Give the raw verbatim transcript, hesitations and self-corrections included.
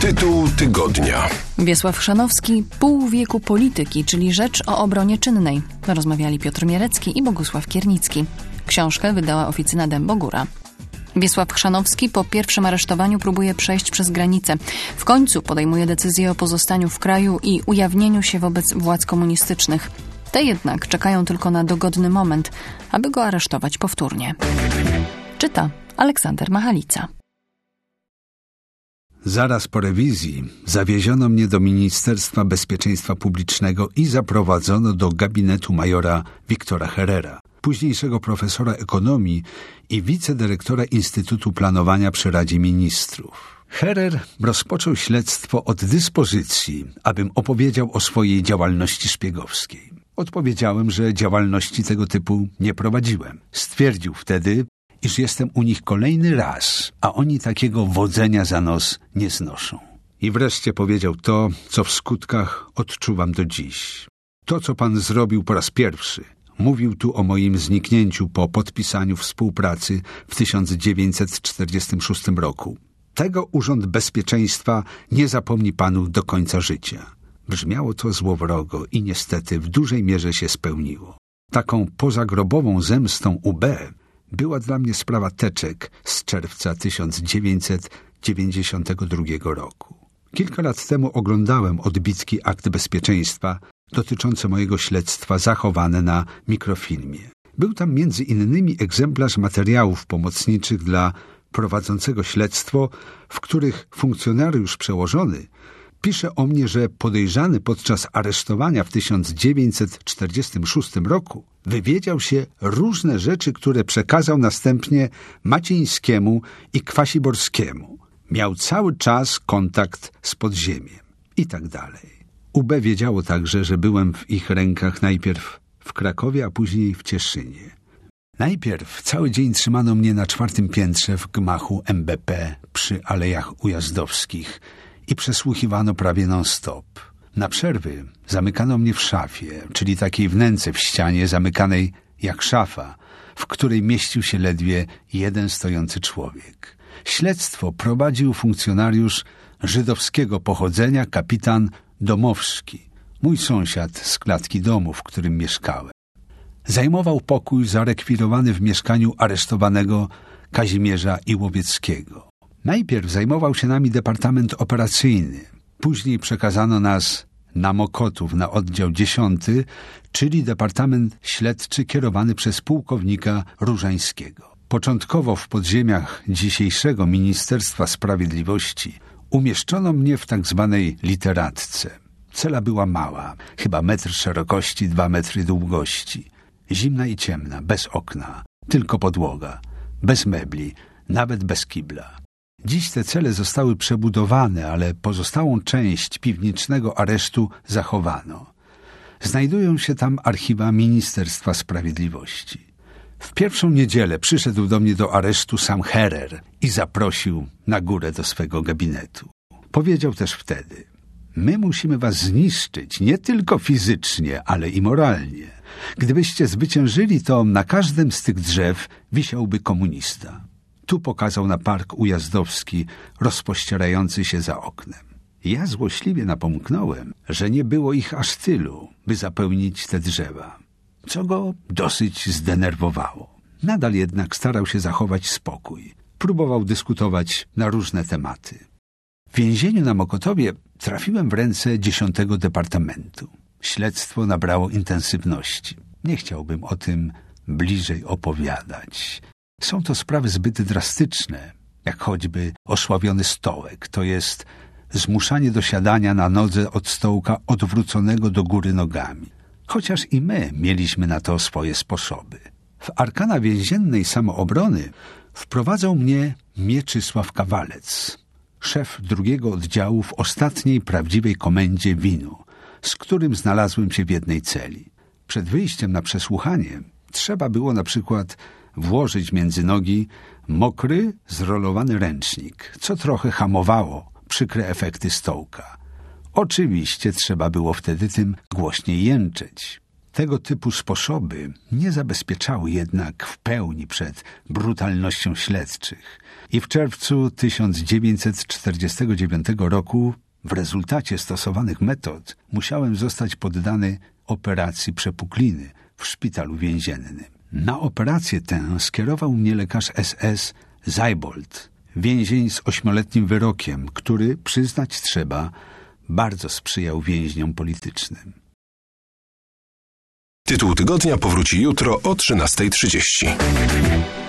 Tytuł tygodnia. Wiesław Chrzanowski, Pół wieku polityki, czyli rzecz o obronie czynnej. Rozmawiali Piotr Mierecki i Bogusław Kiernicki. Książkę wydała Oficyna Dębogóra. Wiesław Chrzanowski po pierwszym aresztowaniu próbuje przejść przez granicę. W końcu podejmuje decyzję o pozostaniu w kraju i ujawnieniu się wobec władz komunistycznych. Te jednak czekają tylko na dogodny moment, aby go aresztować powtórnie. Czyta Aleksander Machalica. Zaraz po rewizji zawieziono mnie do Ministerstwa Bezpieczeństwa Publicznego i zaprowadzono do gabinetu majora Wiktora Herrera, późniejszego profesora ekonomii i wicedyrektora Instytutu Planowania przy Radzie Ministrów. Herrer rozpoczął śledztwo od dyspozycji, abym opowiedział o swojej działalności szpiegowskiej. Odpowiedziałem, że działalności tego typu nie prowadziłem. Stwierdził wtedy, iż jestem u nich kolejny raz, a oni takiego wodzenia za nos nie znoszą. I wreszcie powiedział to, co w skutkach odczuwam do dziś. To, co pan zrobił po raz pierwszy. Mówił tu o moim zniknięciu po podpisaniu współpracy w tysiąc dziewięćset czterdziestym szóstym roku. Tego Urząd Bezpieczeństwa nie zapomni panu do końca życia. Brzmiało to złowrogo i niestety w dużej mierze się spełniło. Taką pozagrobową zemstą U B była dla mnie sprawa teczek z czerwca tysiąc dziewięćset dziewięćdziesiątego drugiego roku. Kilka lat temu oglądałem odbitki akt bezpieczeństwa dotyczące mojego śledztwa zachowane na mikrofilmie. Był tam między innymi egzemplarz materiałów pomocniczych dla prowadzącego śledztwo, w których funkcjonariusz przełożony pisze o mnie, że podejrzany podczas aresztowania w tysiąc dziewięćset czterdziestym szóstym roku wywiedział się różne rzeczy, które przekazał następnie Maciejskiemu i Kwasiborskiemu. Miał cały czas kontakt z podziemiem i tak dalej. U B wiedziało także, że byłem w ich rękach najpierw w Krakowie, a później w Cieszynie. Najpierw cały dzień trzymano mnie na czwartym piętrze w gmachu M B P przy Alejach Ujazdowskich i przesłuchiwano prawie non-stop. Na przerwy zamykano mnie w szafie, czyli takiej wnęce w ścianie zamykanej jak szafa, w której mieścił się ledwie jeden stojący człowiek. Śledztwo prowadził funkcjonariusz żydowskiego pochodzenia, kapitan Domowski, mój sąsiad z klatki domu, w którym mieszkałem. Zajmował pokój zarekwirowany w mieszkaniu aresztowanego Kazimierza Iłowieckiego. Najpierw zajmował się nami Departament Operacyjny. Później przekazano nas na Mokotów, na oddział dziesiąty, czyli Departament Śledczy kierowany przez pułkownika Różańskiego. Początkowo w podziemiach dzisiejszego Ministerstwa Sprawiedliwości umieszczono mnie w tak zwanej literatce. Cela była mała, chyba metr szerokości, dwa metry długości. Zimna i ciemna, bez okna, tylko podłoga, bez mebli, nawet bez kibla. Dziś te cele zostały przebudowane, ale pozostałą część piwniczego aresztu zachowano. Znajdują się tam archiwa Ministerstwa Sprawiedliwości. W pierwszą niedzielę przyszedł do mnie do aresztu sam Herrer i zaprosił na górę do swego gabinetu. Powiedział też wtedy: my musimy was zniszczyć nie tylko fizycznie, ale i moralnie. Gdybyście zwyciężyli, to na każdym z tych drzew wisiałby komunista. Tu pokazał na park Ujazdowski, rozpościerający się za oknem. Ja złośliwie napomknąłem, że nie było ich aż tylu, by zapełnić te drzewa, co go dosyć zdenerwowało. Nadal jednak starał się zachować spokój. Próbował dyskutować na różne tematy. W więzieniu na Mokotowie trafiłem w ręce dziesiątego Departamentu. Śledztwo nabrało intensywności. Nie chciałbym o tym bliżej opowiadać. Są to sprawy zbyt drastyczne, jak choćby osławiony stołek, to jest zmuszanie do siadania na nodze od stołka odwróconego do góry nogami. Chociaż i my mieliśmy na to swoje sposoby. W arkana więziennej samoobrony wprowadzał mnie Mieczysław Kawalec, szef drugiego oddziału w ostatniej prawdziwej komendzie Winu, z którym znalazłem się w jednej celi. Przed wyjściem na przesłuchanie trzeba było na przykład włożyć między nogi mokry, zrolowany ręcznik, co trochę hamowało przykre efekty stołka. Oczywiście trzeba było wtedy tym głośniej jęczeć. Tego typu sposoby nie zabezpieczały jednak w pełni przed brutalnością śledczych i w czerwcu tysiąc dziewięćset czterdziestego dziewiątego roku w rezultacie stosowanych metod musiałem zostać poddany operacji przepukliny w szpitalu więziennym. Na operację tę skierował mnie lekarz S S Seibold, więzień z ośmioletnim wyrokiem, który, przyznać trzeba, bardzo sprzyjał więźniom politycznym. Tytuł tygodnia powróci jutro o trzynastej trzydzieści.